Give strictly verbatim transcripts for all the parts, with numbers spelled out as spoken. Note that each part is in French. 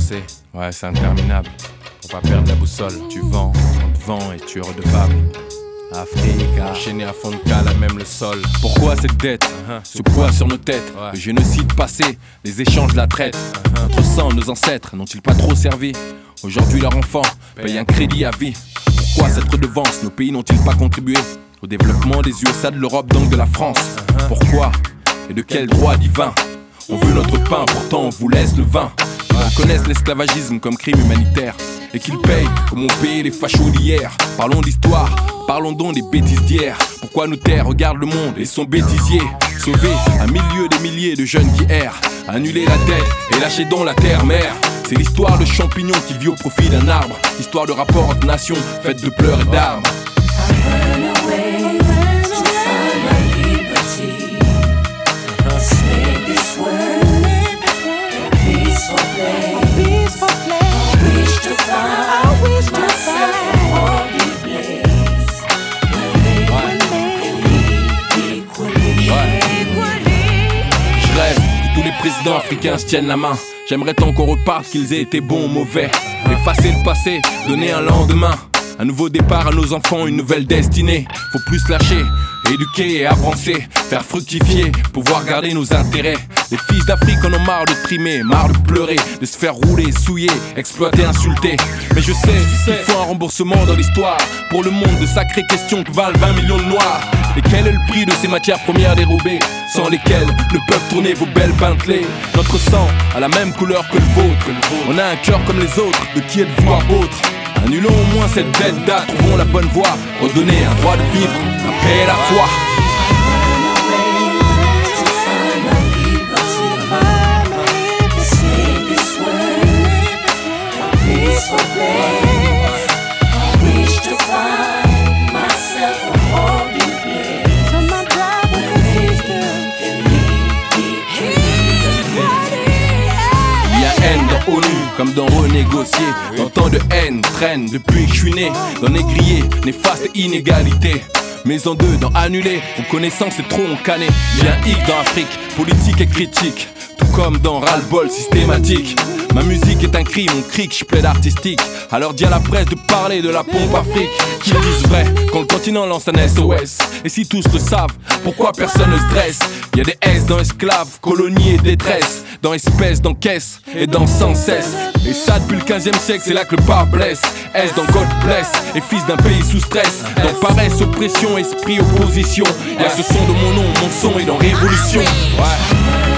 avancer. Ouais, c'est interminable. Faut pas perdre la boussole. Tu vends, on te vend et tu es redevable. Afrique, enchaîné à fond de cale à même le sol. Pourquoi cette dette, uh-huh. ce poids sur nos têtes, ouais. Le génocide passé, les échanges, la traite, uh-huh. Notre sang, nos ancêtres n'ont-ils pas trop servi? Aujourd'hui leurs enfants payent un crédit à vie. Pourquoi cette redevance? Nos pays n'ont-ils pas contribué au développement des U S A, de l'Europe, donc de la France? uh-huh. Pourquoi et de quel droit divin? On veut notre pain, pourtant on vous laisse le vin. Ils reconnaissent l'esclavagisme comme crime humanitaire et qu'ils payent comme ont payé les fachos d'hier. Parlons d'histoire, parlons donc des bêtises d'hier. Pourquoi nous taire? Regarde le monde et son bêtisier. Sauver un milieu des milliers de jeunes qui errent. Annuler la dette et lâcher donc la terre-mère. C'est l'histoire de champignon qui vit au profit d'un arbre. Histoire de rapport entre nations faite de pleurs et d'armes. Les présidents africains se tiennent la main. J'aimerais tant qu'on reparte, qu'ils aient été bons ou mauvais. Effacer le passé, donner un lendemain. Un nouveau départ à nos enfants, une nouvelle destinée. Faut plus lâcher, éduquer et avancer. Faire fructifier, pouvoir garder nos intérêts. Les fils d'Afrique en ont marre de trimer, marre de pleurer, de se faire rouler, souiller, exploiter, insulter. Mais je sais qu'il faut un remboursement dans l'histoire. Pour le monde de sacrées questions que valent vingt millions de noirs. Et quel est le prix de ces matières premières dérobées, sans lesquelles ne peuvent tourner vos belles Bentley? Notre sang a la même couleur que le vôtre. On a un cœur comme les autres, de qui êtes-vous apôtre? Annulons au moins cette bête date, trouvons la bonne voie. Redonner un droit de vivre, la paix et la foi. ONU, comme dans renégocier. Dans tant de haine traîne depuis que je suis né. Dans négrier, néfaste inégalité. Mais en deux, dans annuler, vos connaissances c'est trop on canné. Il y a un hic dans Afrique, politique et critique. Tout comme dans ras-le-bol systématique. Ma musique est un cri, mon cric, je plaide artistique. Alors dis à la presse de parler de la pompe Afrique. Qu'ils disent vrai, quand le continent lance un S O S. Et si tous le savent, pourquoi personne ne se dresse? Il y a des S dans esclaves, colonies et détresse. Dans espèces, dans caisse et dans sans cesse. Et ça depuis le quinzième siècle, c'est là que le pas blesse. S dans God bless, et fils d'un pays sous stress. Dans paresse, oppression, esprit, opposition. Y'a ce son de mon nom, mon son est dans révolution. Ouais.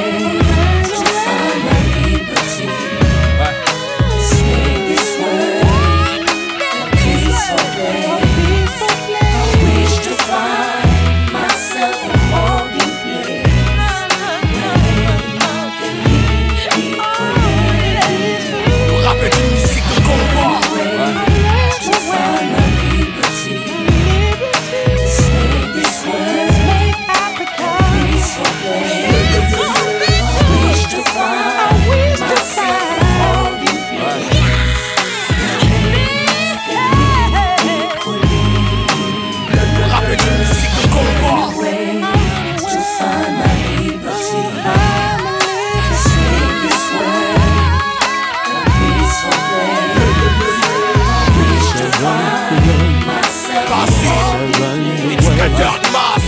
Éducateur de masse.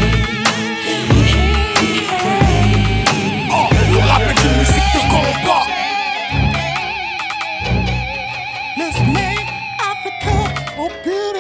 Oh, le rap est une musique de combat. Let's make Africa a beautiful